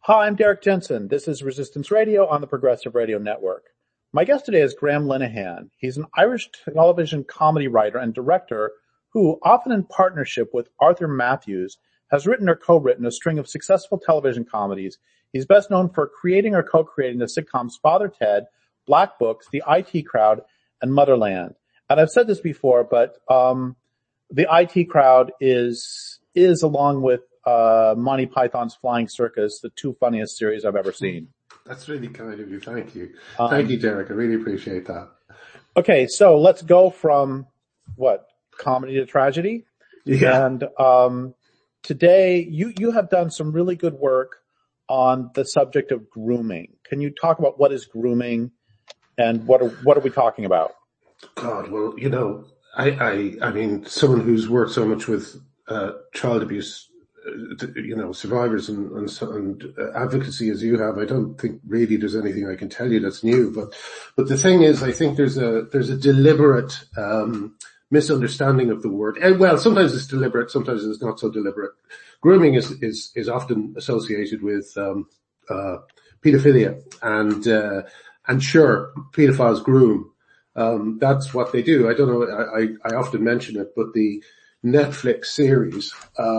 Hi, I'm Derek Jensen. This is Resistance Radio on the Progressive Radio Network. My guest today is Graham Linehan. He's an Irish television comedy writer and director who, often in partnership with Arthur Matthews, has written or co-written a string of successful television comedies. He's best known for creating or co-creating the sitcoms Father Ted, Black Books, The IT Crowd, and Motherland. And I've said this before, but The IT Crowd is along with Monty Python's Flying Circus, the two funniest series I've ever seen. That's really kind of you. Thank you. Thank you, Derek. I really appreciate that. Okay, so let's go from comedy to tragedy. Yeah. And today you have done some really good work on the subject of grooming. Can you talk about what is grooming and what are we talking about? God, well, I mean, someone who's worked so much with child abuse, survivors and advocacy as you have, I don't think really there's anything I can tell you that's new. But the thing is, I think there's a deliberate misunderstanding of the word. And well, sometimes it's deliberate, sometimes it's not so deliberate. Grooming is often associated with pedophilia, and sure, pedophiles groom. That's what they do. I don't know. I often mention it, but the Netflix series,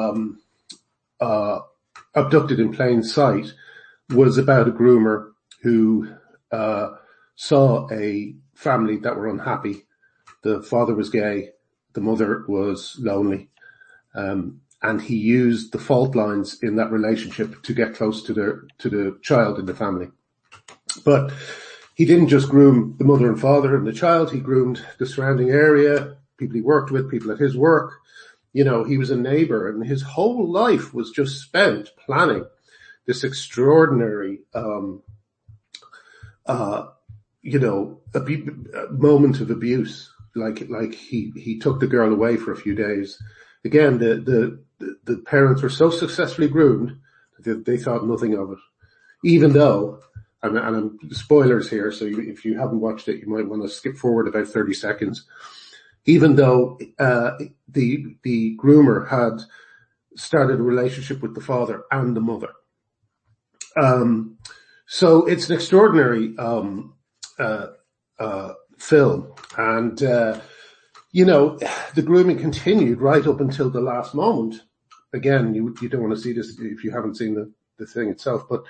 Abducted in Plain Sight, was about a groomer who saw a family that were unhappy. The father was gay, the mother was lonely, and he used the fault lines in that relationship to get close to the child in the family. But he didn't just groom the mother and father and the child, he groomed the surrounding area, people he worked with, people at his work. He was a neighbor, and his whole life was just spent planning this extraordinary, moment of abuse. Like he took the girl away for a few days. Again, the parents were so successfully groomed that they thought nothing of it. Even though, and I'm spoilers here, so if you haven't watched it, you might want to skip forward about 30 seconds. Even though the groomer had started a relationship with the father and the mother. So it's an extraordinary film. And the grooming continued right up until the last moment. Again, you don't want to see this if you haven't seen the thing itself, but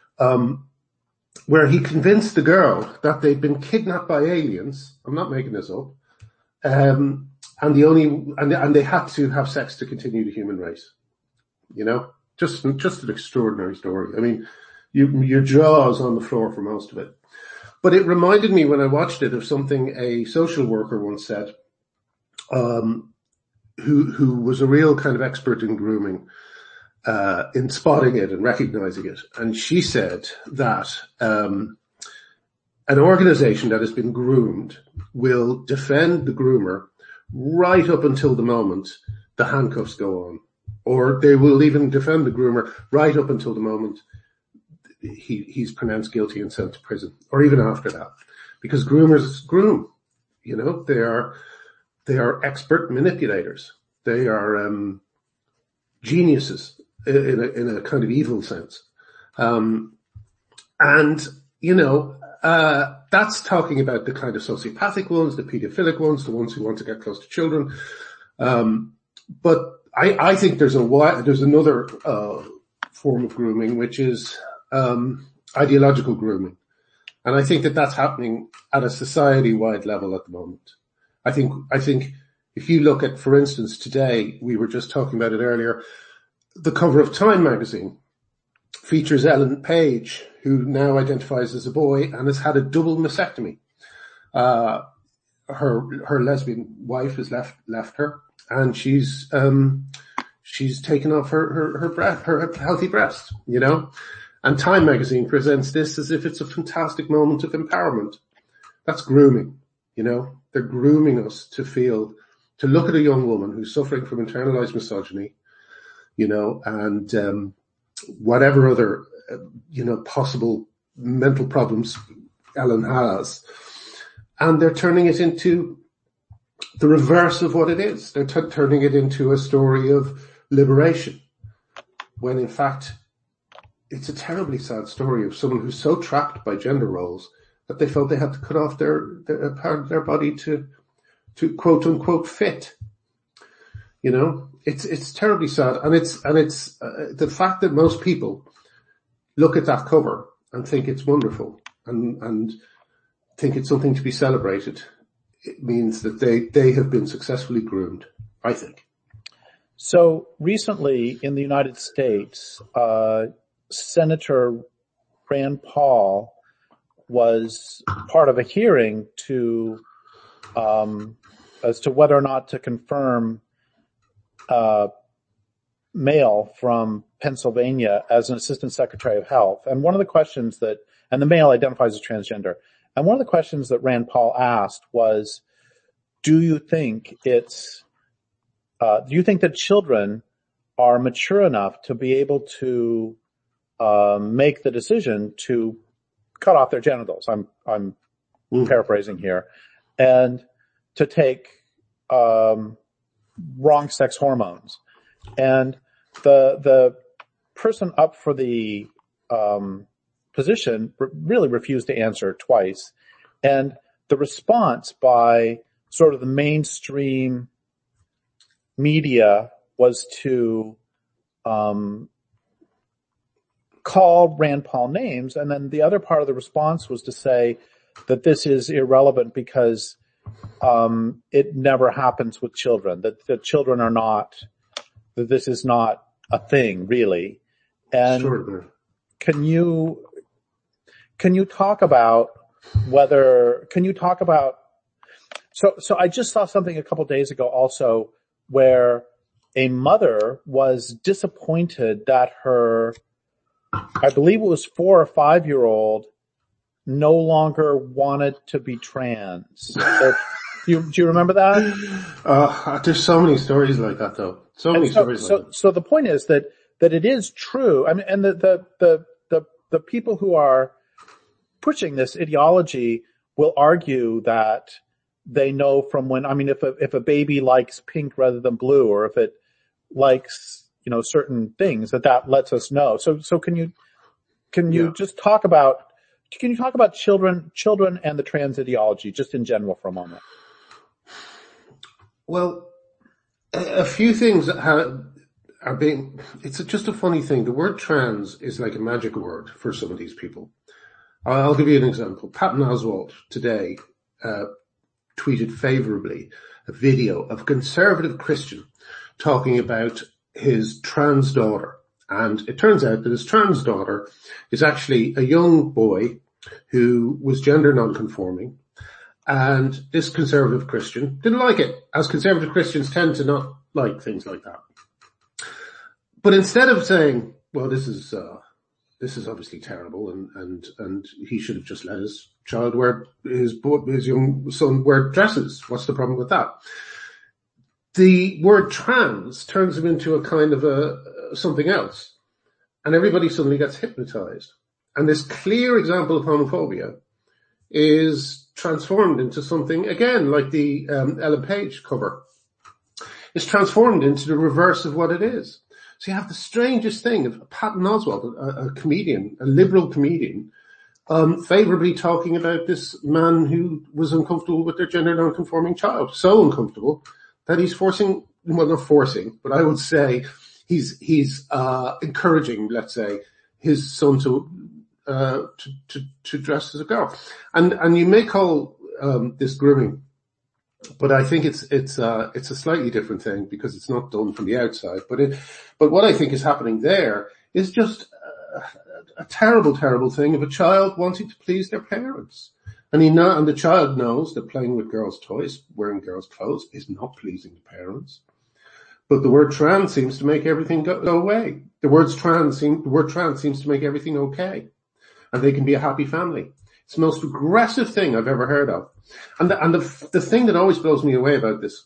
where he convinced the girl that they'd been kidnapped by aliens. I'm not making this up. And they had to have sex to continue the human race. Just an extraordinary story. I mean, your jaw is on the floor for most of it. But it reminded me when I watched it of something a social worker once said, who was a real kind of expert in grooming, in spotting it and recognizing it. And she said that, an organization that has been groomed will defend the groomer right up until the moment the handcuffs go on. Or they will even defend the groomer right up until the moment he's pronounced guilty and sent to prison, or even after that. Because groomers groom. They are expert manipulators. They are geniuses in a kind of evil sense. That's talking about the kind of sociopathic ones, the paedophilic ones, the ones who want to get close to children. But I think there's another form of grooming, which is ideological grooming. And I think that's happening at a society-wide level at the moment. I think if you look at, for instance, today, we were just talking about it earlier, the cover of Time magazine features Ellen Page, who now identifies as a boy and has had a double mastectomy. Her lesbian wife has left her, and she's taken off her healthy breast, And Time magazine presents this as if it's a fantastic moment of empowerment. That's grooming, They're grooming us to look at a young woman who's suffering from internalized misogyny, and whatever other, possible mental problems Ellen has. And they're turning it into the reverse of what it is. They're turning it into a story of liberation, when in fact it's a terribly sad story of someone who's so trapped by gender roles that they felt they had to cut off their part of their body to quote unquote fit. You know, it's terribly sad, and it's the fact that most people look at that cover and think it's wonderful and think it's something to be celebrated. It means that they have been successfully groomed, I think. So recently in the United States, Senator Rand Paul was part of a hearing to as to whether or not to confirm male from Pennsylvania as an assistant secretary of health. And one of the questions and the male identifies as transgender. And one of the questions that Rand Paul asked was, do you think that children are mature enough to be able to make the decision to cut off their genitals? I'm paraphrasing here, and to take wrong sex hormones. And the person up for the position really refused to answer twice. And the response by sort of the mainstream media was to call Rand Paul names, and then the other part of the response was to say that this is irrelevant because it never happens with children, that children are not, that this is not a thing really. And sure. Can you talk about so I just saw something a couple days ago also where a mother was disappointed that her, I believe it was 4 or 5-year-old, no longer wanted to be trans. Do you remember that? There's so many stories like that though. So many stories like that. So the point is that it is true. I mean, and the people who are pushing this ideology will argue that they know from when, I mean, if a baby likes pink rather than blue, or if it likes, certain things, that lets us know. So can you just talk about, children and the trans ideology just in general for a moment? Well, a few things that are being, it's just a funny thing. The word trans is like a magic word for some of these people. I'll give you an example. Patton Oswalt today tweeted favorably a video of a conservative Christian talking about his trans daughter. And it turns out that his trans daughter is actually a young boy who was gender non-conforming. And this conservative Christian didn't like it, as conservative Christians tend to not like things like that. But instead of saying, well, this is obviously terrible and he should have just let his child his young son wear dresses. What's the problem with that? The word trans turns him into a kind of something else, and everybody suddenly gets hypnotized. And this clear example of homophobia is transformed into something, again, like the Ellen Page cover. It's transformed into the reverse of what it is. So you have the strangest thing of Patton Oswalt, a comedian, a liberal comedian, favorably talking about this man who was uncomfortable with their gender non-conforming child. So uncomfortable that he's not forcing, but I would say he's encouraging, let's say, his son to dress as a girl. And you may call this grooming, but I think it's a slightly different thing because it's not done from the outside. But what I think is happening there is just a terrible, terrible thing of a child wanting to please their parents. And the child knows that playing with girls' toys, wearing girls' clothes is not pleasing the parents. But the word trans seems to make everything go away. The word trans seems to make everything okay. And they can be a happy family. It's the most aggressive thing I've ever heard of. And the thing that always blows me away about this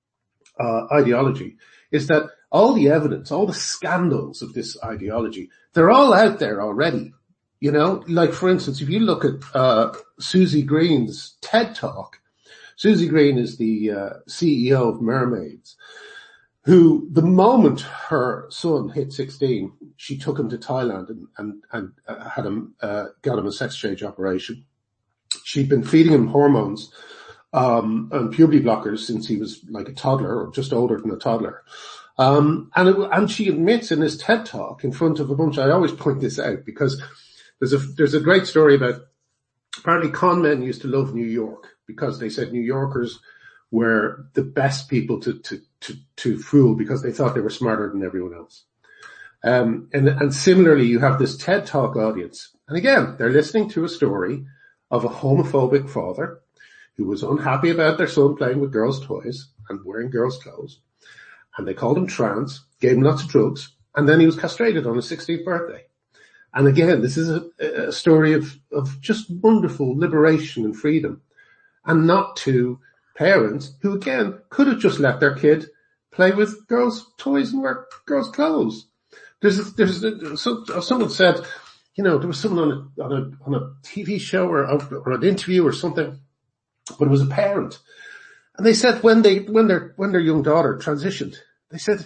ideology is that all the evidence, all the scandals of this ideology, they're all out there already. Like for instance, if you look at Susie Green's TED Talk, Susie Green is the CEO of Mermaids. who the moment her son hit 16, she took him to Thailand and had him, got him a sex change operation. She'd been feeding him hormones, and puberty blockers since he was like a toddler or just older than a toddler. And she admits in this TED talk in front of a bunch, I always point this out because there's a great story about apparently con men used to love New York because they said New Yorkers were the best people to fool because they thought they were smarter than everyone else. And similarly, you have this TED talk audience. And again, they're listening to a story of a homophobic father who was unhappy about their son playing with girls' toys and wearing girls' clothes. And they called him trans, gave him lots of drugs, and then he was castrated on his 16th birthday. And again, this is a story of just wonderful liberation and freedom, and not to parents who again could have just let their kid play with girls' toys and wear girls' clothes. Someone said, there was someone on a TV show or an interview or something, but it was a parent. And they said when their young daughter transitioned, they said,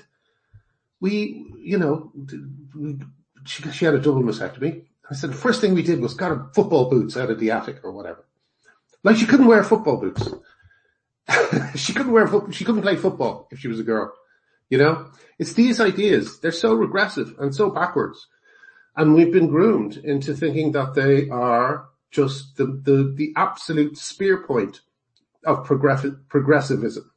she had a double mastectomy. I said, the first thing we did was got her football boots out of the attic or whatever. Like she couldn't wear football boots. She couldn't play football if she was a girl. It's these ideas. They're so regressive and so backwards. And we've been groomed into thinking that they are just the absolute spear point of progressivism,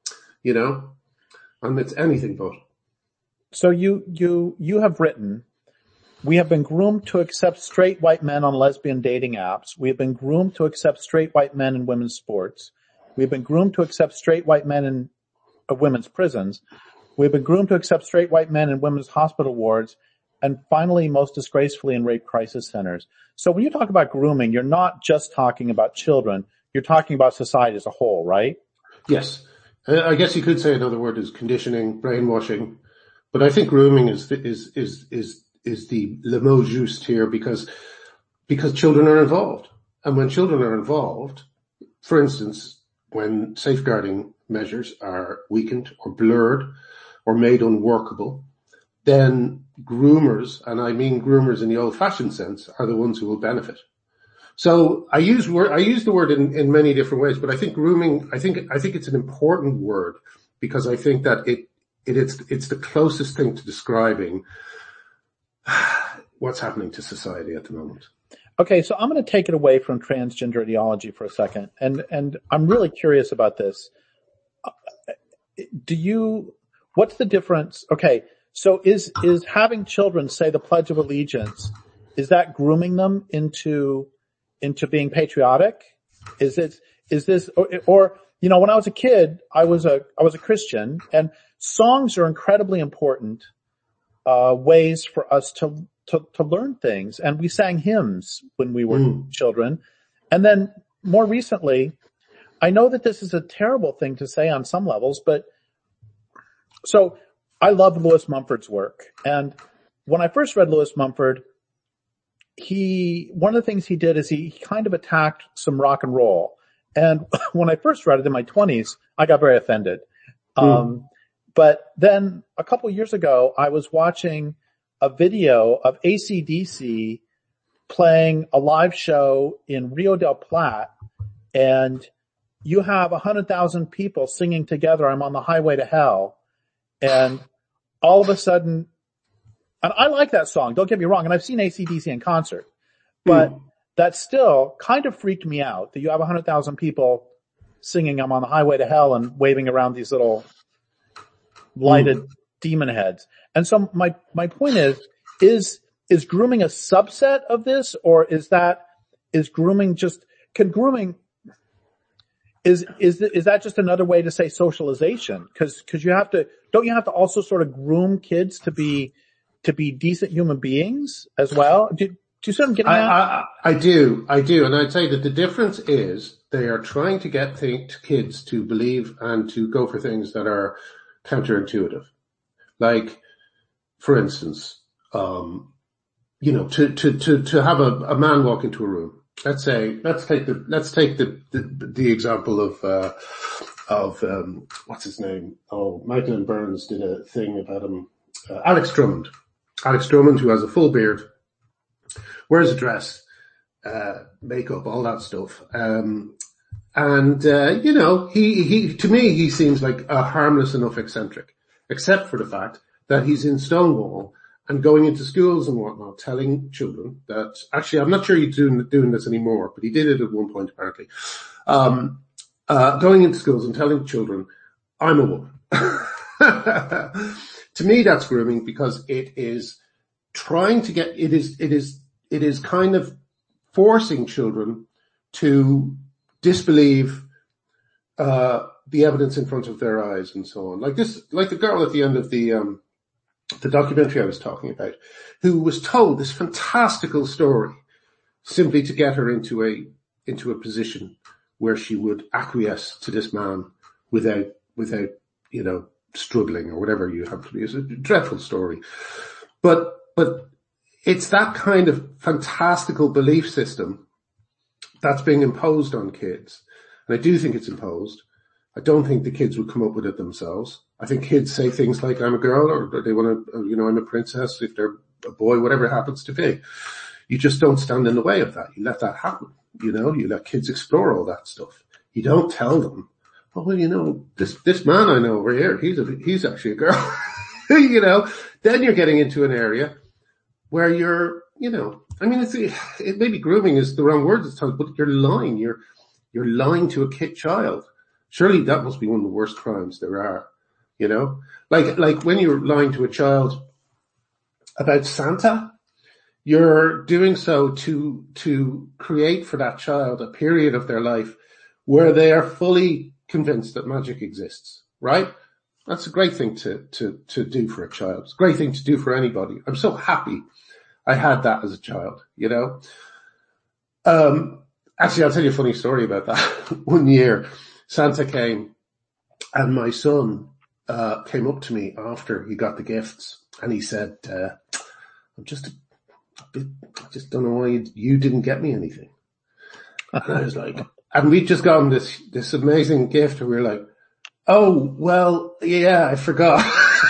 and it's anything but. So you have written, we have been groomed to accept straight white men on lesbian dating apps. We have been groomed to accept straight white men in women's sports. We've been groomed to accept straight white men in women's prisons. We've been groomed to accept straight white men in women's hospital wards. And finally, most disgracefully, in rape crisis centers. So when you talk about grooming, you're not just talking about children. You're talking about society as a whole, right? Yes. I guess you could say another word is conditioning, brainwashing. But I think grooming is the le mot juste here because children are involved. And when children are involved, for instance, when safeguarding measures are weakened or blurred or made unworkable, then groomers, and I mean groomers in the old-fashioned sense, are the ones who will benefit. So I use the word in many different ways, but I think grooming, I think it's an important word because I think that it's the closest thing to describing what's happening to society at the moment. Okay, so I'm going to take it away from transgender ideology for a second, and I'm really curious about this. What's the difference? Okay, so is having children say the Pledge of Allegiance, is that grooming them into being patriotic? Is this, or when I was a kid, I was a Christian, and songs are incredibly important, ways for us to learn things. And we sang hymns when we were children. And then more recently, I know that this is a terrible thing to say on some levels, but so I love Lewis Mumford's work. And when I first read Lewis Mumford, one of the things he did is he kind of attacked some rock and roll. And when I first read it in my 20s, I got very offended. But then a couple of years ago, I was watching a video of AC/DC playing a live show in Rio del Plata, and you have 100,000 people singing together, "I'm on the highway to hell." And all of a sudden, and I like that song, don't get me wrong, and I've seen AC/DC in concert, but that still kind of freaked me out that you have 100,000 people singing "I'm on the highway to hell" and waving around these little lighted demon heads. And so my point is grooming a subset of this, or is grooming just, is that just another way to say socialization? Cause don't you have to also sort of groom kids to be decent human beings as well? Do you see what I'm getting at? I do. And I'd say that the difference is they are trying to get kids to believe and to go for things that are counterintuitive. Like, for instance, to have a man walk into a room let's take the example of what's his name? Oh, Magdalene Burns did a thing about him. Alex Drummond. Alex Drummond, who has a full beard, wears a dress, makeup, all that stuff. You know, he to me, he seems like a harmless enough eccentric, except for the fact that he's in Stonewall and going into schools and whatnot, telling children that, actually, I'm not sure he's doing this anymore, but he did it at one point apparently. Going into schools and telling children, I'm a woman. To me, that's grooming, because it is trying to get, it is kind of forcing children to disbelieve, the evidence in front of their eyes and so on. Like the girl at the end of the documentary I was talking about, who was told this fantastical story simply to get her into a position where she would acquiesce to this man without, you know, struggling or whatever you have to be. It's a dreadful story. But it's that kind of fantastical belief system that's being imposed on kids. And I do think it's imposed. I don't think the kids would come up with it themselves. I think kids say things like, I'm a girl, or they want to, you know, I'm a princess, if they're a boy, whatever it happens to be. You just don't stand in the way of that. You let that happen. You know, you let kids explore all that stuff. You don't tell them, oh, well, you know, this man I know over here, he's actually a girl. You know, then you're getting into an area where you're, you know, I mean, it maybe grooming is the wrong word at times, but you're lying. You're lying to a kid child. Surely that must be one of the worst crimes there are, you know? Like when you're lying to a child about Santa, you're doing so to create for that child a period of their life where they are fully convinced that magic exists, right? That's a great thing to do for a child. It's a great thing to do for anybody. I'm so happy I had that as a child, you know? Actually, I'll tell you a funny story about that. One year, Santa came and my son came up to me after he got the gifts and he said, I just don't know why you didn't get me anything. And I was like, and we'd just gotten this amazing gift and we were like, oh, well, yeah, I forgot.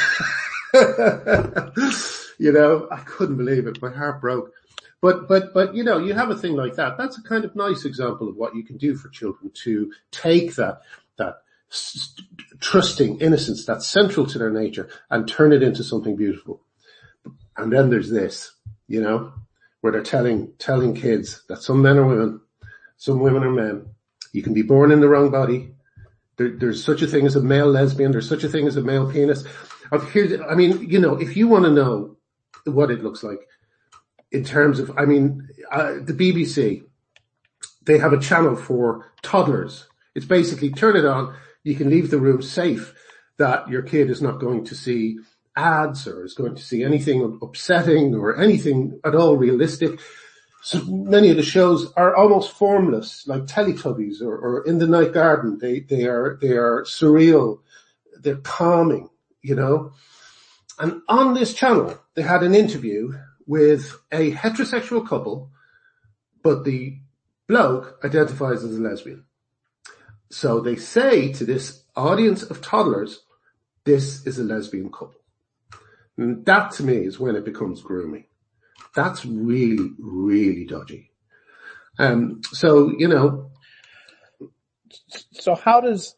You know, I couldn't believe it. My heart broke. But, you know, you have a thing like that. That's a kind of nice example of what you can do for children, to take that trusting innocence that's central to their nature and turn it into something beautiful. And then there's this, you know, where they're telling kids that some men are women, some women are men. You can be born in the wrong body. There's such a thing as a male lesbian. There's such a thing as a male penis. I mean, you know, if you want to know what it looks like in terms of, I mean, the BBC, they have a channel for toddlers. It's basically turn it on. You can leave the room safe that your kid is not going to see ads or is going to see anything upsetting or anything at all realistic. So many of the shows are almost formless, like Teletubbies or In the Night Garden. They are surreal. They're calming, you know. And on this channel, they had an interview with a heterosexual couple, but the bloke identifies as a lesbian. So they say to this audience of toddlers, this is a lesbian couple. And that to me is when it becomes grooming. That's really, really dodgy. So, you know. So how does,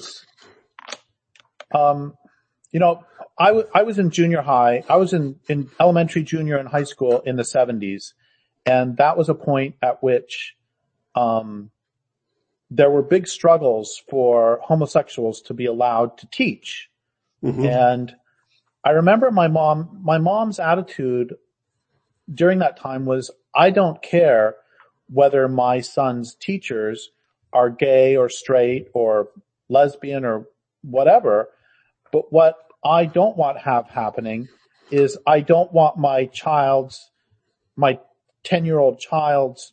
you know, I was in junior high. I was in elementary, junior, and high school in the 70s. And that was a point at which, there were big struggles for homosexuals to be allowed to teach. Mm-hmm. And I remember my mom's attitude during that time was, I don't care whether my son's teachers are gay or straight or lesbian or whatever, but what I don't want happening is I don't want my 10-year-old child's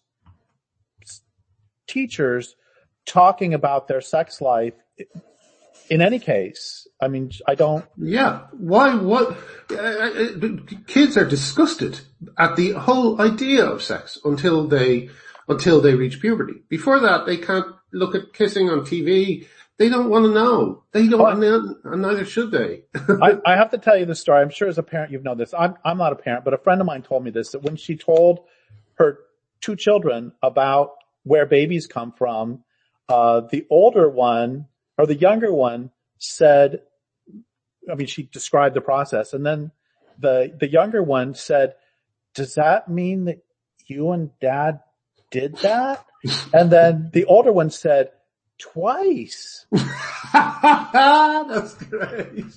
teachers talking about their sex life in any case. I mean, I don't. Yeah. Why? What? Kids are disgusted at the whole idea of sex until they until they reach puberty. Before that, they can't look at kissing on TV. They don't want to know. They don't, and neither should they. I have to tell you this story. I'm sure as a parent you've known this. I'm not a parent, but a friend of mine told me this, that when she told her 2 children about where babies come from, the older one, or the younger one, said, she described the process, and then the younger one said, "Does that mean that you and Dad did that?" And then the older one said, "Twice." That's great.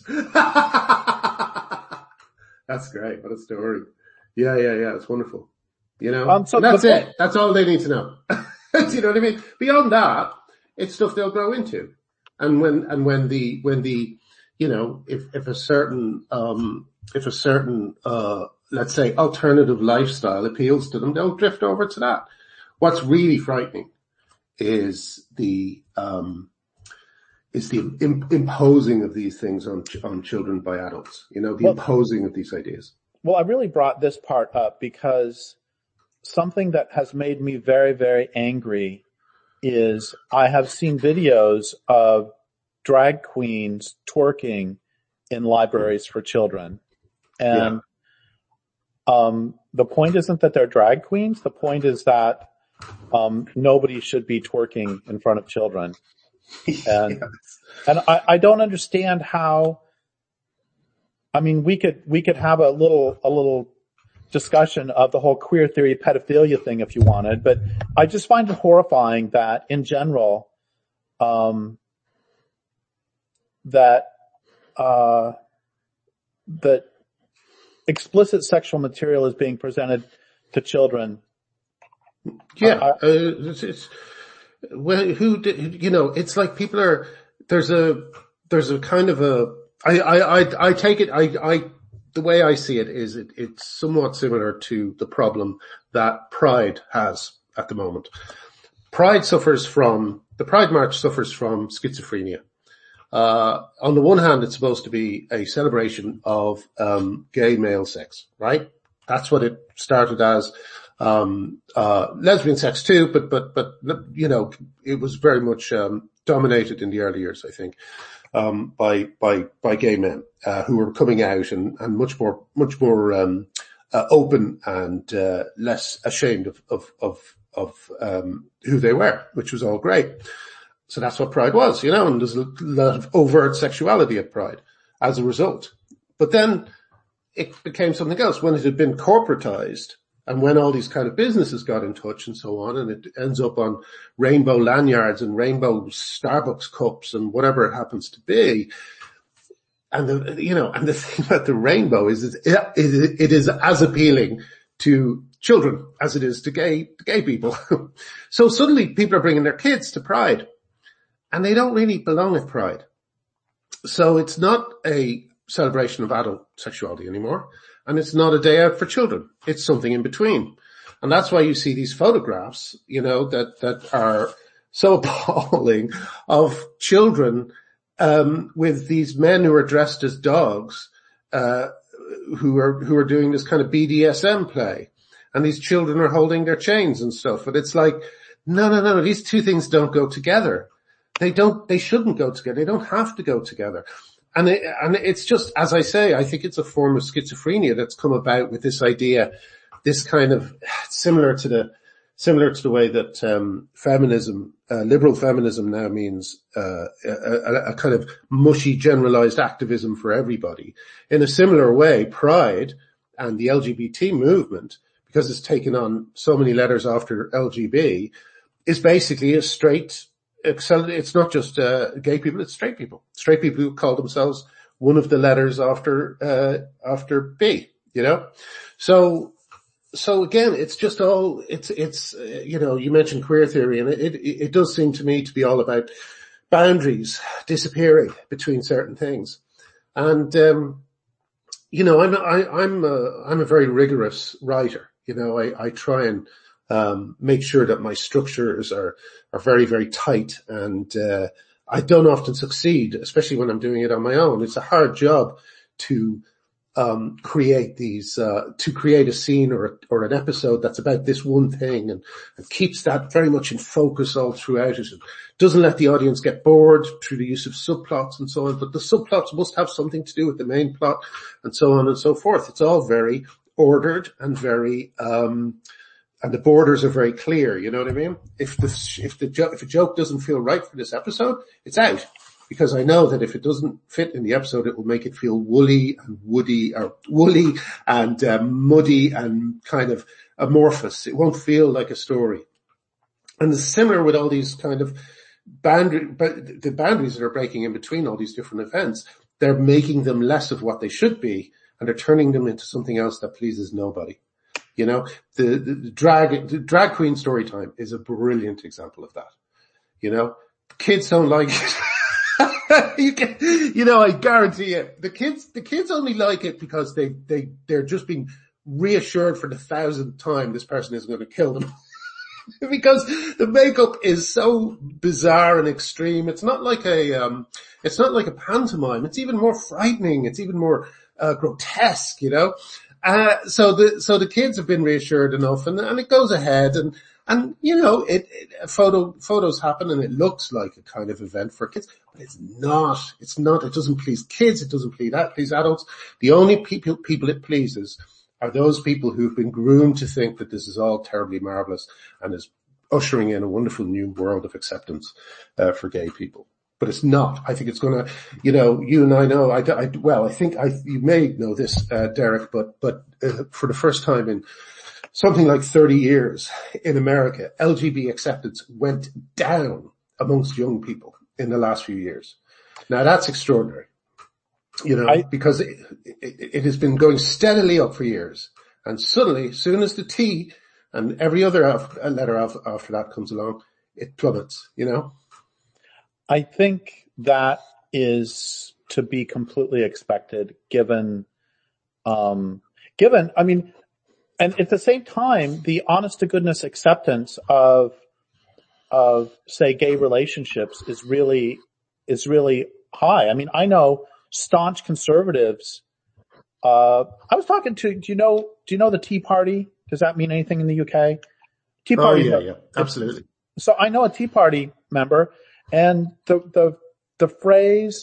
That's great. What a story. Yeah. It's wonderful. That's it. That's all they need to know. Do you know what I mean? Beyond that, it's stuff they'll grow into. And when the, if a certain, let's say alternative lifestyle appeals to them, they'll drift over to that. What's really frightening is the imposing of these things on children by adults, imposing of these ideas. Well, I really brought this part up because something that has made me very, very angry is I have seen videos of drag queens twerking in libraries for children. And the point isn't that they're drag queens. The point is that nobody should be twerking in front of children. And I don't understand how, we could have a little discussion of the whole queer theory pedophilia thing if you wanted, but I just find it horrifying that in general, that explicit sexual material is being presented to children. Yeah. It's like people are, there's a kind of I take it, the way I see it is it's somewhat similar to the problem that Pride has at the moment. The Pride March suffers from schizophrenia. On the one hand, it's supposed to be a celebration of, gay male sex, right? That's what it started as. Lesbian sex too, but, it was very much, dominated in the early years, I think, by gay men, who were coming out and much more, open and, less ashamed of who they were, which was all great. So that's what Pride was, and there's a lot of overt sexuality at Pride as a result. But then it became something else when it had been corporatized and when all these kind of businesses got in touch and so on, and it ends up on rainbow lanyards and rainbow Starbucks cups and whatever it happens to be. And the thing about the rainbow is it is as appealing to children as it is to gay people. So suddenly people are bringing their kids to Pride. And they don't really belong at Pride. So it's not a celebration of adult sexuality anymore. And it's not a day out for children. It's something in between. And that's why you see these photographs, that are so appalling of children, with these men who are dressed as dogs, who are doing this kind of BDSM play. And these children are holding their chains and stuff. And it's like, no, these two things don't go together. They shouldn't go together. They don't have to go together. And it's just, as I say, I think it's a form of schizophrenia that's come about with this idea, this kind of similar to the way that, feminism, liberal feminism now means, a kind of mushy generalized activism for everybody. In a similar way, Pride and the LGBT movement, because it's taken on so many letters after LGB, is basically a straight, it's not just gay people, it's straight people who call themselves one of the letters after B, So again, it's just all, it's you mentioned queer theory, and it does seem to me to be all about boundaries disappearing between certain things. And, I'm a very rigorous writer. I try and make sure that my structures are very, very tight, and I don't often succeed, especially when I'm doing it on my own. It's a hard job to create these, to create a scene or an episode that's about this one thing and keeps that very much in focus all throughout it. And doesn't let the audience get bored through the use of subplots and so on, but the subplots must have something to do with the main plot and so on and so forth. It's all very ordered and very, and the borders are very clear. You know what I mean? If a joke doesn't feel right for this episode, it's out. Because I know that if it doesn't fit in the episode, it will make it feel woolly and woody, or woolly and muddy and kind of amorphous. It won't feel like a story. And it's similar with all these kind of the boundaries that are breaking in between all these different events. They're making them less of what they should be, and they're turning them into something else that pleases nobody. You know, the drag queen story time is a brilliant example of that. You know, kids don't like it. I guarantee you, the kids only like it because they're just being reassured for the 1,000th time this person isn't going to kill them. Because the makeup is so bizarre and extreme. It's not like a pantomime. It's even more frightening. It's even more, grotesque, you know? So the kids have been reassured enough and it goes ahead and you know, photos happen and it looks like a kind of event for kids, but it's not, it doesn't please kids, it doesn't please adults. The only people it pleases are those people who've been groomed to think that this is all terribly marvelous and is ushering in a wonderful new world of acceptance, for gay people. But it's not. I think it's gonna, you know, you and I know, I think you may know this, Derek, but for the first time in something like 30 years in America, LGBT acceptance went down amongst young people in the last few years. Now that's extraordinary, you know, because it has been going steadily up for years. And suddenly, as soon as the T and every other letter after that comes along, it plummets, you know? I think that is to be completely expected given, I mean, and at the same time, the honest to goodness acceptance of say gay relationships is really high. I mean, I know staunch conservatives, I was talking to, do you know the Tea Party? Does that mean anything in the UK? Tea Party. Oh yeah, absolutely. So I know a Tea Party member and the phrase,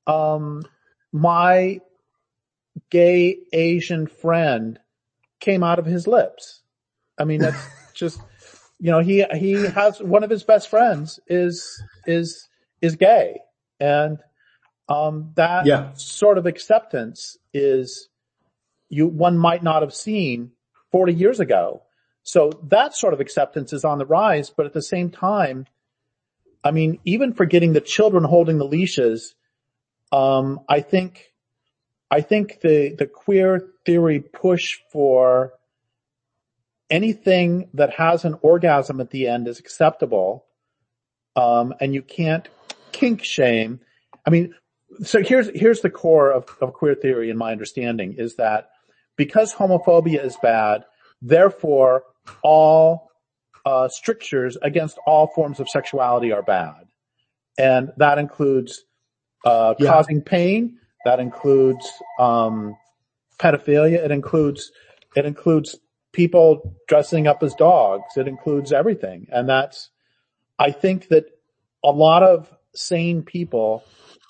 my gay Asian friend came out of his lips. I mean, that's just, you know, he has one of his best friends is gay. And, that sort of acceptance is one might not have seen 40 years ago. So that sort of acceptance is on the rise, but at the same time, I mean, even forgetting the children holding the leashes, I think the queer theory push for anything that has an orgasm at the end is acceptable, and you can't kink shame. I mean, so here's the core of queer theory in my understanding is that because homophobia is bad, therefore all strictures against all forms of sexuality are bad. And that includes causing pain, that includes pedophilia, it includes people dressing up as dogs, it includes everything. And I think that a lot of sane people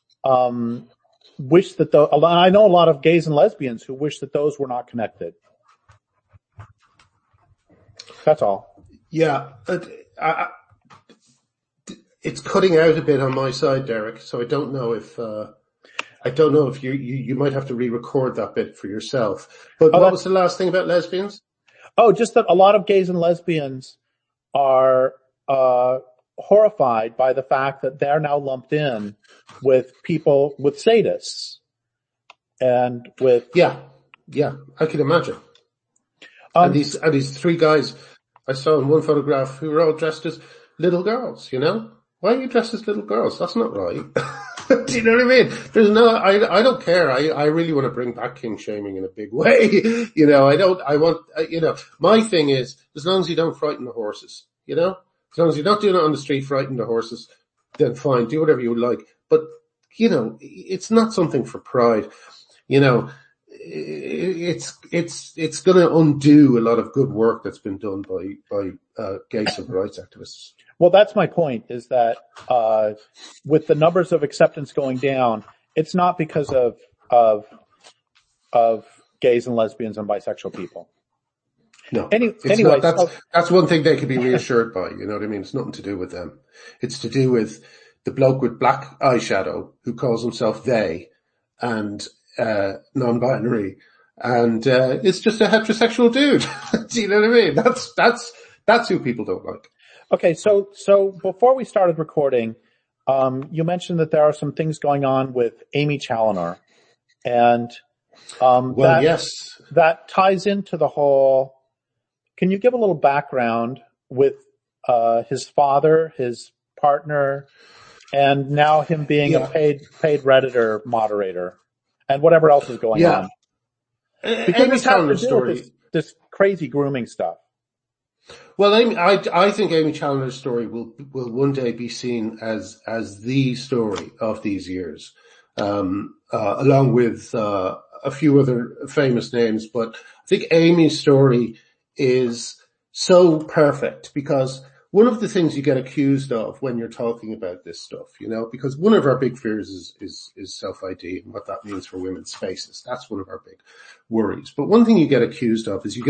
wish that I know a lot of gays and lesbians who wish that those were not connected. That's all. Yeah, it's cutting out a bit on my side, Derek. So I don't know if you might have to re-record that bit for yourself. But what was the last thing about lesbians? Oh, just that a lot of gays and lesbians are horrified by the fact that they're now lumped in with people, with sadists, and with yeah, I can imagine. And these three guys I saw in one photograph who were all dressed as little girls, you know? Why are you dressed as little girls? That's not right. Do you know what I mean? I don't care. I really want to bring back king shaming in a big way. You know, my thing is, as long as you don't frighten the horses, you know? As long as you're not doing it on the street, frighten the horses, then fine, do whatever you like. But, you know, it's not something for pride. You know, it's going to undo a lot of good work that's been done by gay civil rights activists. Well, that's my point, is that with the numbers of acceptance going down, it's not because of gays and lesbians and bisexual people. No, anyway, that's one thing they could be reassured by. You know what I mean? It's nothing to do with them. It's to do with the bloke with black eyeshadow who calls himself they and non-binary, and it's just a heterosexual dude. Do you know what I mean? That's who people don't like. Okay, so before we started recording, you mentioned that there are some things going on with Amy Challoner, and yes, that ties into the whole. Can you give a little background with his father, his partner, and now him being a paid Redditor moderator, and whatever else is going on? Because Amy it's having to Challoner's do story. with this crazy grooming stuff. Well, I think Amy Challoner's story will one day be seen as the story of these years, along with a few other famous names. But I think Amy's story is so perfect, because one of the things you get accused of when you're talking about this stuff, you know, because one of our big fears is self-ID and what that means for women's spaces. That's one of our big worries. But one thing you get accused of is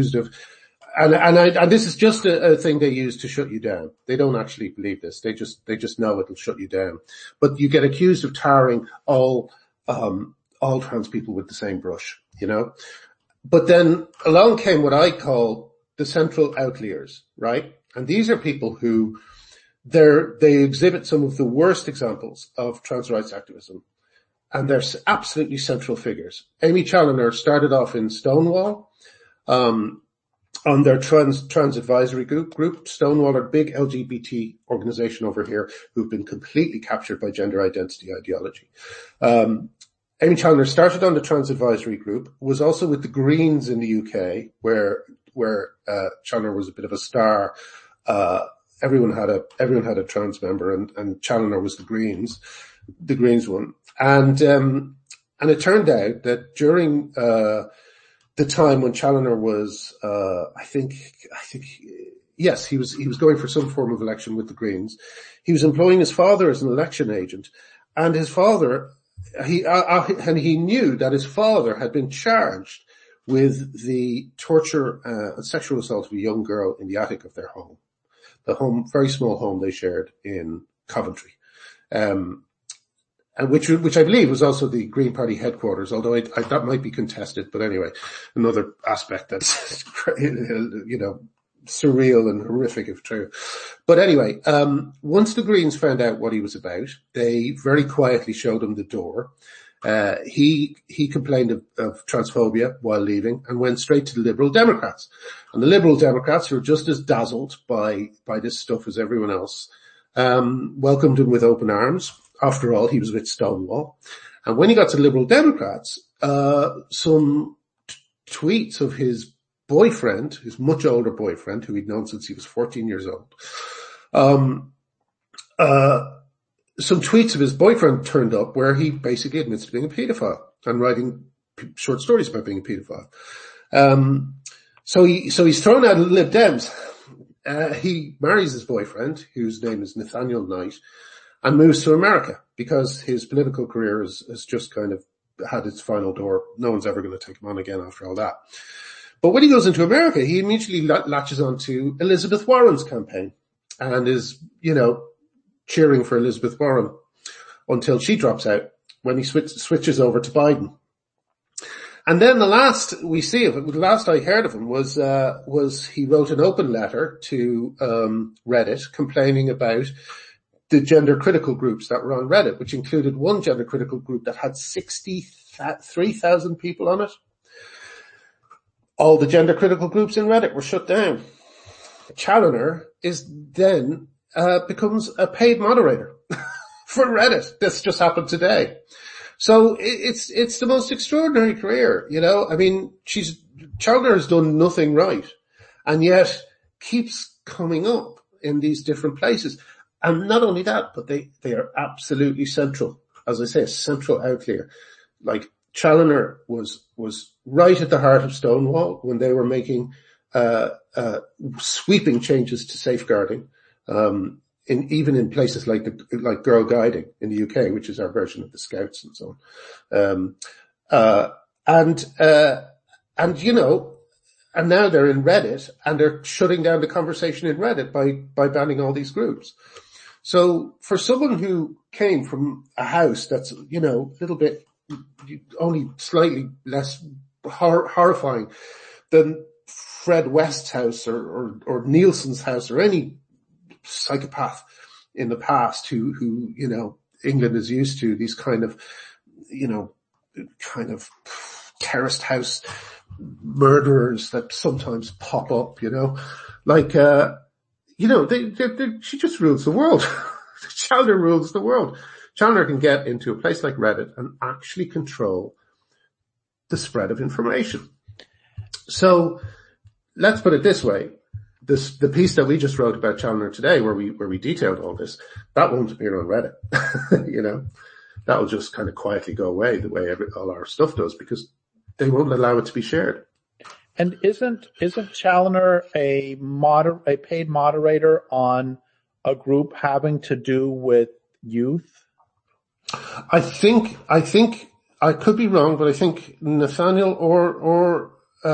and this is just a thing they use to shut you down. They don't actually believe this. They just know it'll shut you down. But you get accused of tarring all trans people with the same brush, you know. But then along came what I call the central outliers, right? And these are people who they exhibit some of the worst examples of trans rights activism, and they're absolutely central figures. Amy Challoner started off in Stonewall, on their trans advisory group. Stonewall are a big LGBT organization over here who've been completely captured by gender identity ideology. Amy Challoner started on the trans advisory group, was also with the Greens in the UK, where Challoner was a bit of a star. Everyone had a trans member, and Challoner was the Greens one. And it turned out that during, the time when Challoner was, yes, he was going for some form of election with the Greens. He was employing his father as an election agent, and his father, he knew that his father had been charged with the torture and sexual assault of a young girl in the attic of their home. The home, very small home they shared in Coventry. And which I believe was also the Green Party headquarters, although that might be contested. But anyway, another aspect that's, you know, surreal and horrific if true. But anyway, once the Greens found out what he was about, they very quietly showed him the door. He complained of transphobia while leaving and went straight to the Liberal Democrats. And the Liberal Democrats, who were just as dazzled by this stuff as everyone else, welcomed him with open arms. After all, he was with Stonewall. And when he got to the Liberal Democrats, some tweets of his boyfriend, his much older boyfriend, who he'd known since he was 14 years old, some tweets of his boyfriend turned up where he basically admits to being a paedophile and writing short stories about being a paedophile. So he's thrown out of the Lib Dems. He marries his boyfriend, whose name is Nathaniel Knight, and moves to America because his political career has just kind of had its final door. No one's ever going to take him on again after all that. But when he goes into America, he immediately latches onto Elizabeth Warren's campaign and is, you know, cheering for Elizabeth Warren until she drops out when he switches over to Biden. And then the last we see of it, the last I heard of him was he wrote an open letter to Reddit complaining about the gender critical groups that were on Reddit, which included one gender critical group that had 63,000 people on it. All the gender critical groups in Reddit were shut down. Challoner then becomes a paid moderator for Reddit. This just happened today. So it's the most extraordinary career, you know. I mean, Challoner has done nothing right and yet keeps coming up in these different places. And not only that, but they are absolutely central. As I say, a central outlier. Like Challoner was right at the heart of Stonewall when they were making sweeping changes to safeguarding, even in places like girl guiding in the UK, which is our version of the Scouts and so on. And now they're in Reddit and they're shutting down the conversation in Reddit by banning all these groups. So for someone who came from a house that's, a little bit only slightly less horrifying than Fred West's house or Nielsen's house or any psychopath in the past who England is used to, these kind of terraced house murderers that sometimes pop up, she just rules the world. Challoner rules the world. Challoner can get into a place like Reddit and actually control the spread of information. So let's put it this way. The piece that we just wrote about Challoner today, where we detailed all this, that won't appear on Reddit. That will just kind of quietly go away the way all our stuff does, because they won't allow it to be shared. And isn't Challoner a paid moderator on a group having to do with youth? I think I could be wrong, but I think Nathaniel or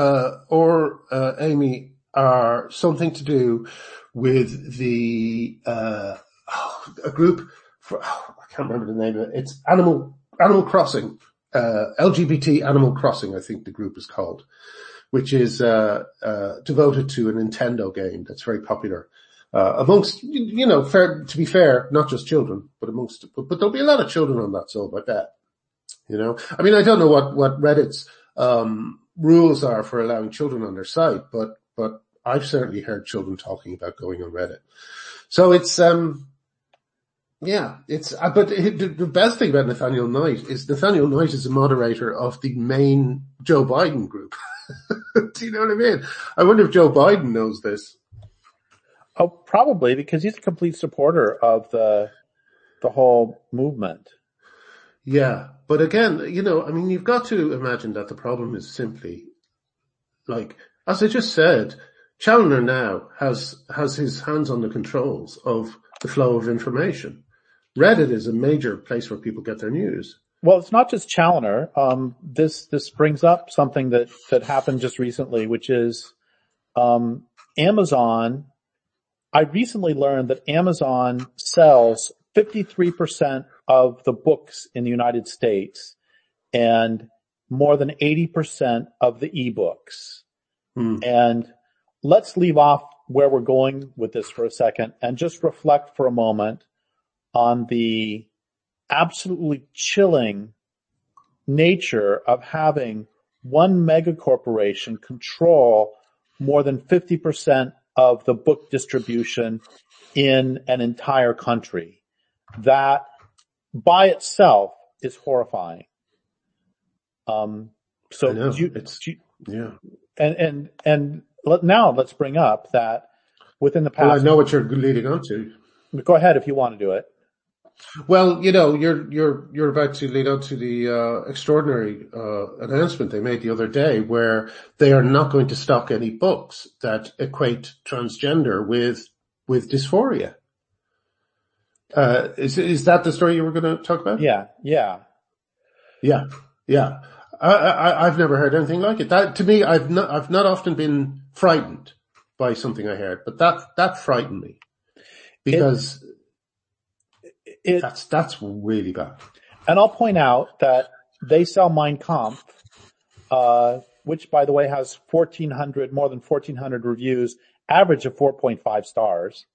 Amy are something to do with the a group for I can't remember the name of it. It's Animal Crossing, LGBT Animal Crossing, I think the group is called, which is devoted to a Nintendo game that's very popular amongst, to be fair, not just children, but there'll be a lot of children on that sub, I bet. I mean, I don't know what Reddit's rules are for allowing children on their site, but I've certainly heard children talking about going on Reddit. So it's but the best thing about Nathaniel Knight is a moderator of the main Joe Biden group. Do you know what I mean? I wonder if Joe Biden knows this. Oh, probably, because he's a complete supporter of the whole movement. Yeah, but again, you've got to imagine that the problem is simply, like, as I just said, Challoner now has his hands on the controls of the flow of information. Reddit is a major place where people get their news. Well, it's not just Challoner. This brings up something that happened just recently, which is Amazon. I recently learned that Amazon sells 53% of the books in the United States and more than 80% of the ebooks. And let's leave off where we're going with this for a second and just reflect for a moment on the absolutely chilling nature of having one mega corporation control more than 50% of the book distribution in an entire country. That by itself is horrifying. Yeah. And now let's bring up that within the past. Well, I know what you're leading on to. Go ahead if you want to do it. Well, you're about to lead on to the extraordinary announcement they made the other day, where they are not going to stock any books that equate transgender with dysphoria. Is that the story you were going to talk about? Yeah. I've never heard anything like it. That, to me, I've not often been frightened by something I heard, but that frightened me because that's really bad. And I'll point out that they sell Mein Kampf, which by the way has more than 1,400 reviews, average of 4.5 stars.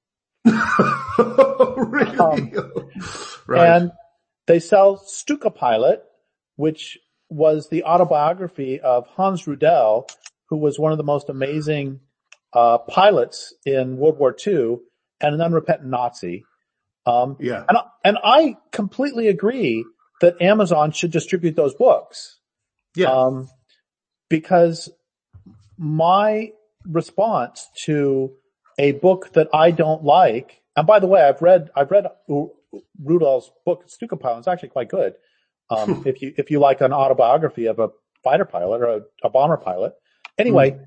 Really? Right. And they sell Stuka Pilot, which was the autobiography of Hans Rudel, who was one of the most amazing pilots in World War II and an unrepentant Nazi. And I completely agree that Amazon should distribute those books. Yeah. Because my response to a book that I don't like, and by the way, I've read Rudel's book, Stuka Pilot. It's actually quite good. if you like an autobiography of a fighter pilot or a bomber pilot. Anyway,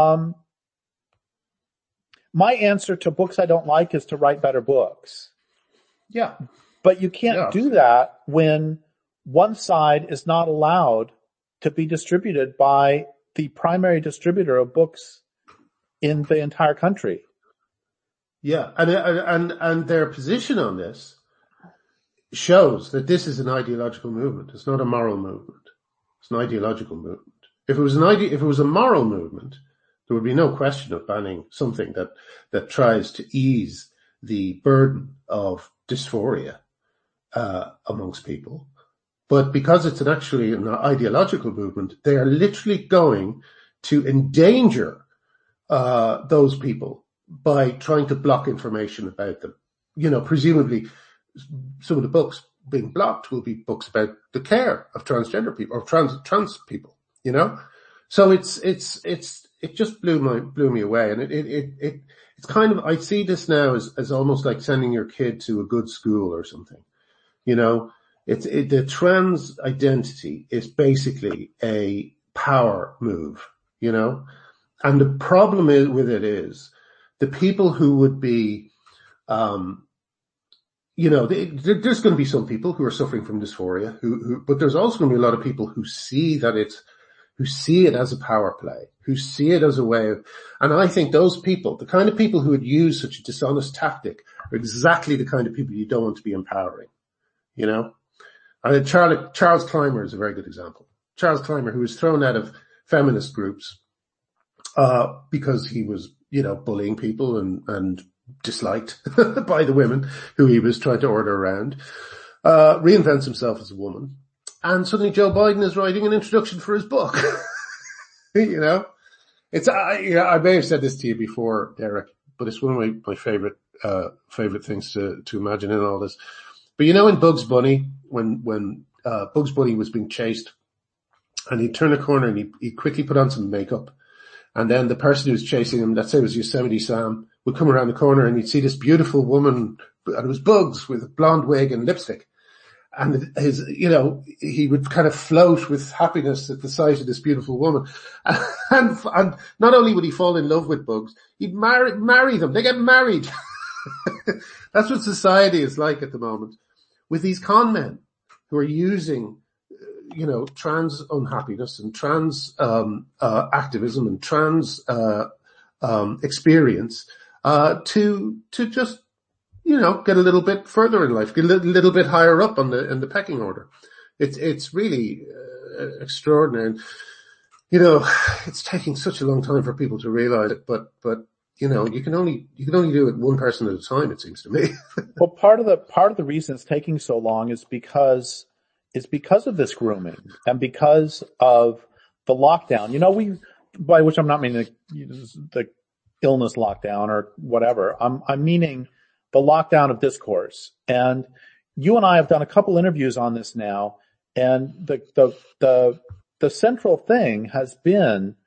my answer to books I don't like is to write better books. Yeah. But you can't do that when one side is not allowed to be distributed by the primary distributor of books in the entire country. Yeah. And their position on this shows that this is an ideological movement. It's not a moral movement. It's an ideological movement. If it was a moral movement, there would be no question of banning something that tries to ease the burden of dysphoria amongst people. But because it's actually an ideological movement, they are literally going to endanger those people by trying to block information about them. You know, presumably some of the books being blocked will be books about the care of transgender people or trans people, you know? So it just blew me away. And it's kind of, I see this now as almost like sending your kid to a good school or something. You know, the trans identity is basically a power move, you know? And the problem with it is the people who would be, you know, there's going to be some people who are suffering from dysphoria but there's also going to be a lot of people who see it as a power play, who see it as a way of, and I think those people, the kind of people who would use such a dishonest tactic are exactly the kind of people you don't want to be empowering, you know? And Charles Clymer is a very good example. Charles Clymer, who was thrown out of feminist groups, because he was, you know, bullying people and disliked by the women who he was trying to order around, reinvents himself as a woman. And suddenly Joe Biden is writing an introduction for his book. You know, I may have said this to you before, Derek, but it's one of my favorite things to imagine in all this. But you know, in Bugs Bunny, when Bugs Bunny was being chased and he'd turn a corner and he'd quickly put on some makeup, and then the person who was chasing him, let's say it was Yosemite Sam, would come around the corner and he'd see this beautiful woman, and it was Bugs with a blonde wig and lipstick. And you know, he would kind of float with happiness at the sight of this beautiful woman. And not only would he fall in love with Bugs, he'd marry them. They get married. That's what society is like at the moment, with these con men who are using, you know, trans unhappiness and trans activism and trans experience to just, you know, get a little bit further in life, get a little bit higher up in the pecking order. It's really extraordinary. And, you know, it's taking such a long time for people to realize it, but you know, you can only do it one person at a time, it seems to me. Well, part of the reason it's taking so long is because of this grooming and because of the lockdown. You know, by which I'm not meaning the illness lockdown or whatever. I'm meaning the lockdown of discourse. And you and I have done a couple interviews on this now, and the central thing has been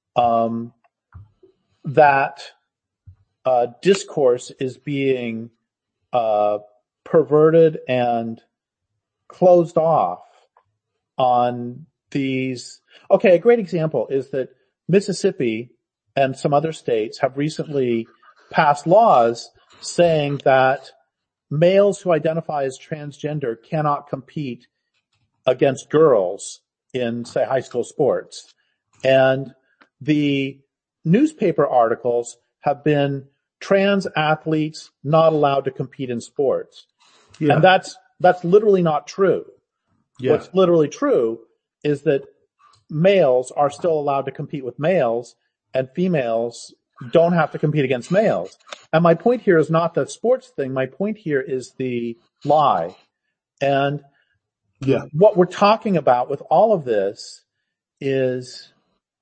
that discourse is being perverted and closed off on these. Okay, a great example is that Mississippi and some other states have recently passed laws saying that males who identify as transgender cannot compete against girls in, say, high school sports. And the newspaper articles have been trans athletes not allowed to compete in sports. Yeah. And that's literally not true. Yeah. What's literally true is that males are still allowed to compete with males and females don't have to compete against males. And my point here is not the sports thing. My point here is the lie. And what we're talking about with all of this is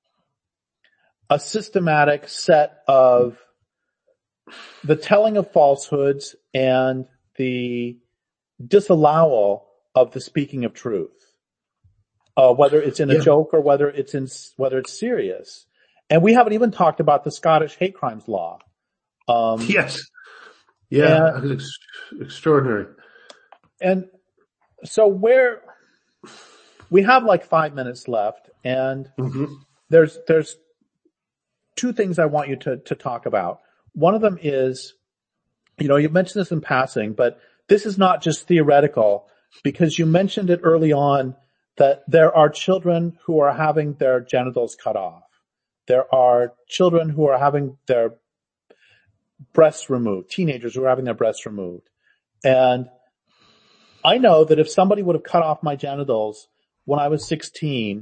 a systematic set of the telling of falsehoods and the disallowal of the speaking of truth, whether it's in a joke or whether it's serious. And we haven't even talked about the Scottish hate crimes law. Yes. Yeah. Extraordinary. And so where we have like 5 minutes left, and Mm-hmm. there's two things I want you to talk about. One of them is, you mentioned this in passing, but this is not just theoretical, because you mentioned it early on that there are children who are having their genitals cut off. There are children who are having their breasts removed, teenagers who are having their breasts removed. And I know that if somebody would have cut off my genitals when I was 16,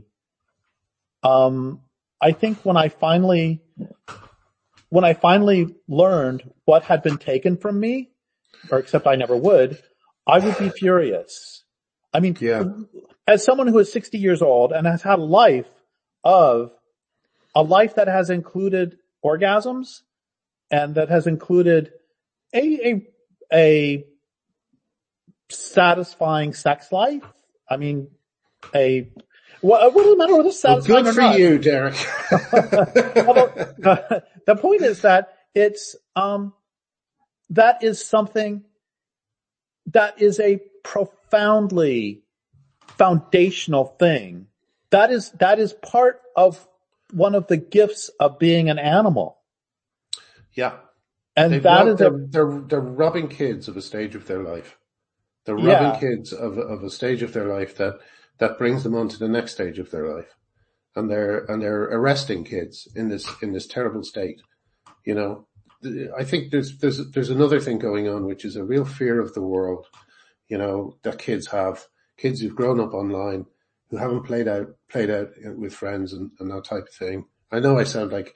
I think when I finally learned what had been taken from me, or except I never would be furious. I mean, Yeah. as someone who is 60 years old and has had a life that has included orgasms and that has included a satisfying sex life. I mean, what does it matter whether it's satisfying Good or for not? you, Derek. The point is that it's, that is something that is a profoundly foundational thing. That is part of one of the gifts of being an animal. Yeah. And they're robbing kids of a stage of their life. They're robbing kids of a stage of their life that brings them on to the next stage of their life. And they're arresting kids in this terrible state. I think there's another thing going on, which is a real fear of the world, that kids have, kids who've grown up online, who haven't played out with friends and that type of thing. I know I sound like,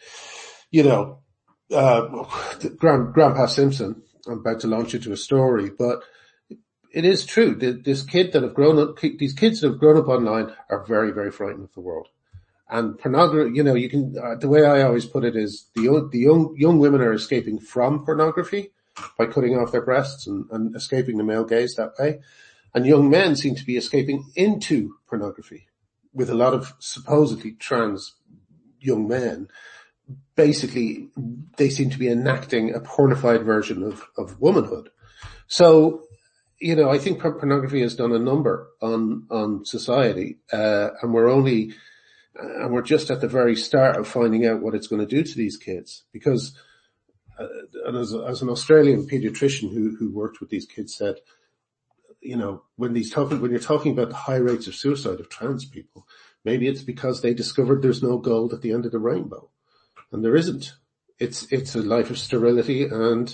Grandpa Simpson. I'm about to launch into a story, but it is true. These kids that have grown up online are very, very frightened of the world. And pornography, you can, the way I always put it is the young women are escaping from pornography by cutting off their breasts and escaping the male gaze that way. And young men seem to be escaping into pornography with a lot of supposedly trans young men. Basically, they seem to be enacting a pornified version of womanhood. So, I think pornography has done a number on society, and we're just at the very start of finding out what it's going to do to these kids. Because, and as an Australian pediatrician who worked with these kids said, when you're talking about the high rates of suicide of trans people, maybe it's because they discovered there's no gold at the end of the rainbow. And there isn't. It's a life of sterility. And,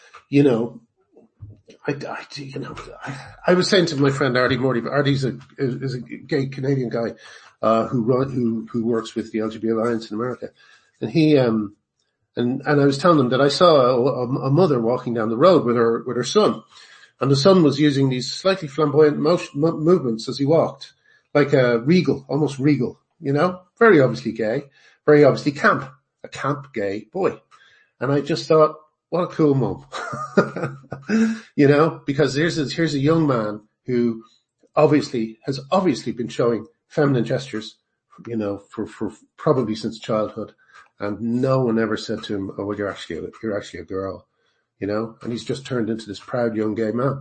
I was saying to my friend Artie Morty, but Artie's is a gay Canadian guy, who works with the LGBT Alliance in America. And he, and I was telling him that I saw a mother walking down the road with her son. And the son was using these slightly flamboyant movements as he walked, like almost regal, very obviously gay, very obviously camp, a camp gay boy. And I just thought, what a cool mom, because here's a young man who has obviously been showing feminine gestures, for probably since childhood. And no one ever said to him, oh, well, you're actually a girl. And he's just turned into this proud young gay man,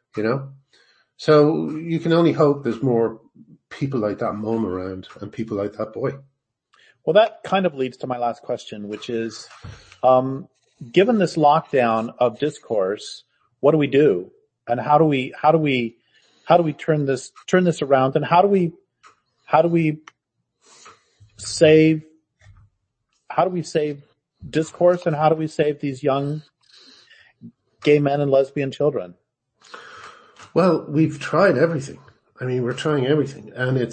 So you can only hope there's more people like that mom around and people like that boy. Well, that kind of leads to my last question, which is, given this lockdown of discourse, what do we do? And how do we turn this around? And how do we save discourse, and how do we save these young gay men and lesbian children? Well, we've tried everything. I mean, we're trying everything, and it's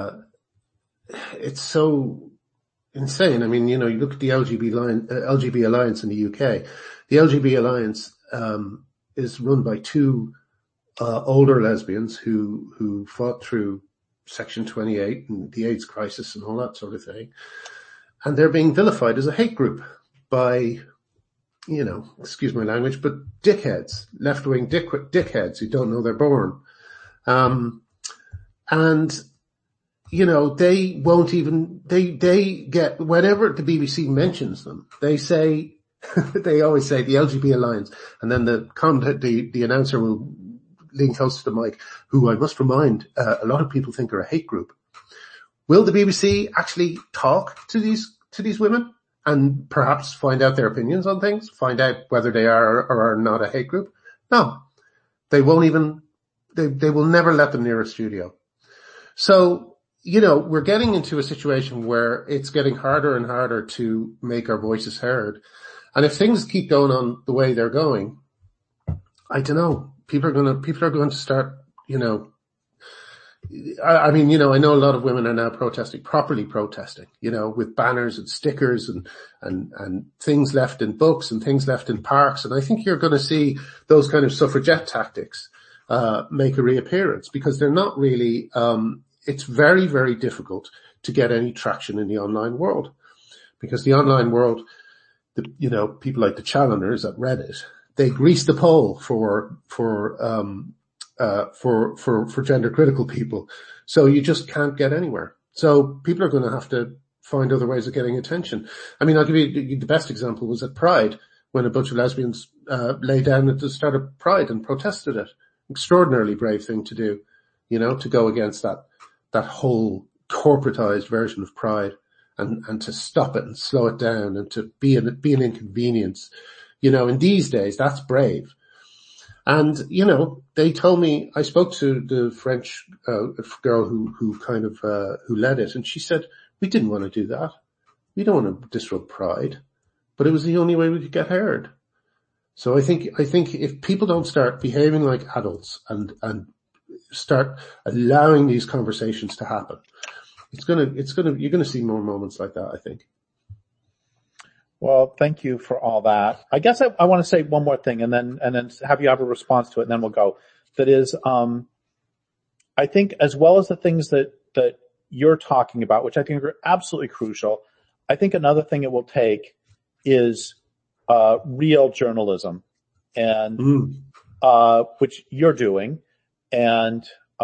so insane. I mean, you look at the LGB Alliance in the UK. The LGB Alliance is run by two older lesbians who fought through Section 28 and the AIDS crisis and all that sort of thing, and they're being vilified as a hate group by, excuse my language, but dickheads, left-wing dickheads who don't know they're born. And, they won't even, they get, whenever the BBC mentions them, they always say the LGBT Alliance, and then the announcer will lean close to the mic, who I must remind, a lot of people think are a hate group. Will the BBC actually talk to these women and perhaps find out their opinions on things, find out whether they are or are not a hate group? No. They won't even, they will never let them near a studio. So, we're getting into a situation where it's getting harder and harder to make our voices heard. And if things keep going on the way they're going, I don't know, people are going to start, I know a lot of women are now properly protesting, with banners and stickers and things left in books and things left in parks. And I think you're going to see those kind of suffragette tactics, make a reappearance, because they're not really, it's very, very difficult to get any traction in the online world, because the online world, people like the challengers at Reddit, they grease the pole for gender critical people. So you just can't get anywhere. So people are going to have to find other ways of getting attention. I'll give you the best example was at Pride, when a bunch of lesbians, lay down at the start of Pride and protested it. Extraordinarily brave thing to do, to go against that whole corporatized version of Pride and to stop it and slow it down and to be an inconvenience. In these days, that's brave. And, they told me, I spoke to the French girl who led it, and she said, we didn't want to do that. We don't want to disrupt Pride, but it was the only way we could get heard. So I think if people don't start behaving like adults and start allowing these conversations to happen, you're gonna see more moments like that, I think. Well, thank you for all that. I guess I want to say one more thing and then have you have a response to it, and then we'll go. That is, I think as well as the things that you're talking about, which I think are absolutely crucial, I think another thing it will take is, real journalism and, which you're doing. And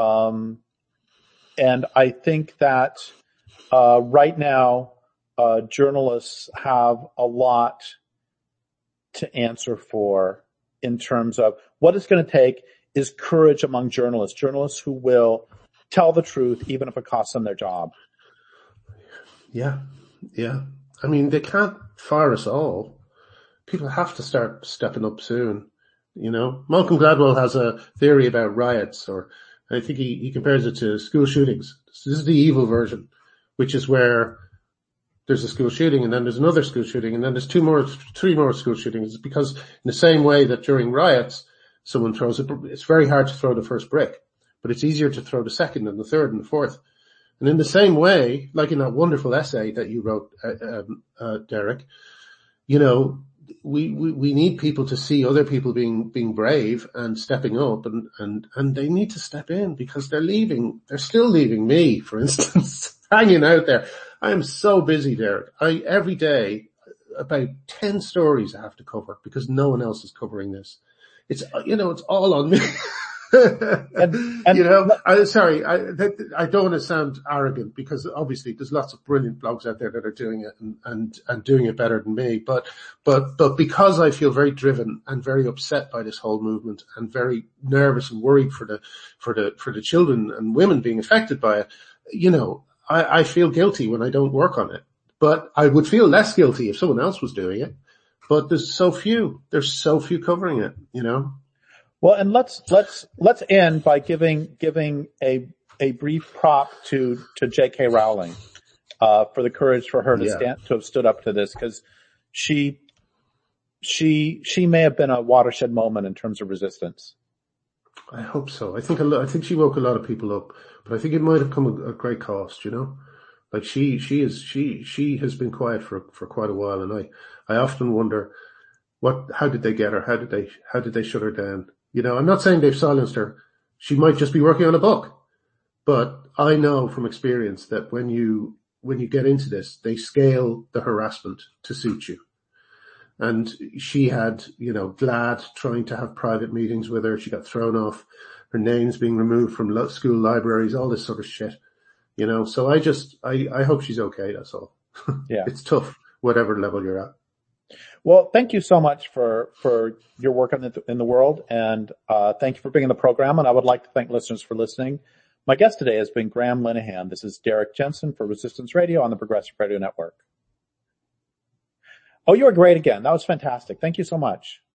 I think that, right now, journalists have a lot to answer for in terms of what it's going to take is courage among journalists who will tell the truth even if it costs them their job. Yeah. They can't fire us all. People have to start stepping up soon. Malcolm Gladwell has a theory about riots, or I think he compares it to school shootings. This is the evil version, which is where there's a school shooting and then there's another school shooting and then there's three more school shootings. It's because in the same way that during riots, someone throws it's very hard to throw the first brick, but it's easier to throw the second and the third and the fourth. And in the same way, like in that wonderful essay that you wrote, Derek, we need people to see other people being brave and stepping up, and they need to step in, because they're still leaving me, for instance, hanging out there. I am so busy, Derek. Every day, about 10 stories I have to cover because no one else is covering this. It's all on me. I don't want to sound arrogant, because obviously there's lots of brilliant blogs out there that are doing it and doing it better than me. But because I feel very driven and very upset by this whole movement and very nervous and worried for the children and women being affected by it, I feel guilty when I don't work on it. But I would feel less guilty if someone else was doing it. But there's so few covering it, Well, and let's end by giving a brief prop to J.K. Rowling, for the courage for her to have stood up to this, because she may have been a watershed moment in terms of resistance. I hope so. I think she woke a lot of people up, but I think it might have come at great cost, Like she has been quiet for quite a while, and I often wonder how did they get her? How did they shut her down? I'm not saying they've silenced her. She might just be working on a book, but I know from experience that when you get into this, they scale the harassment to suit you. And she had, GLAAD trying to have private meetings with her. She got thrown off, her name's being removed from school libraries, all this sort of shit, So I hope she's okay. That's all. Yeah. It's tough, whatever level you're at. Well, thank you so much for your work in the world, and thank you for being in the program. And I would like to thank listeners for listening. My guest today has been Graham Linehan. This is Derek Jensen for Resistance Radio on the Progressive Radio Network. Oh, you were great again. That was fantastic. Thank you so much.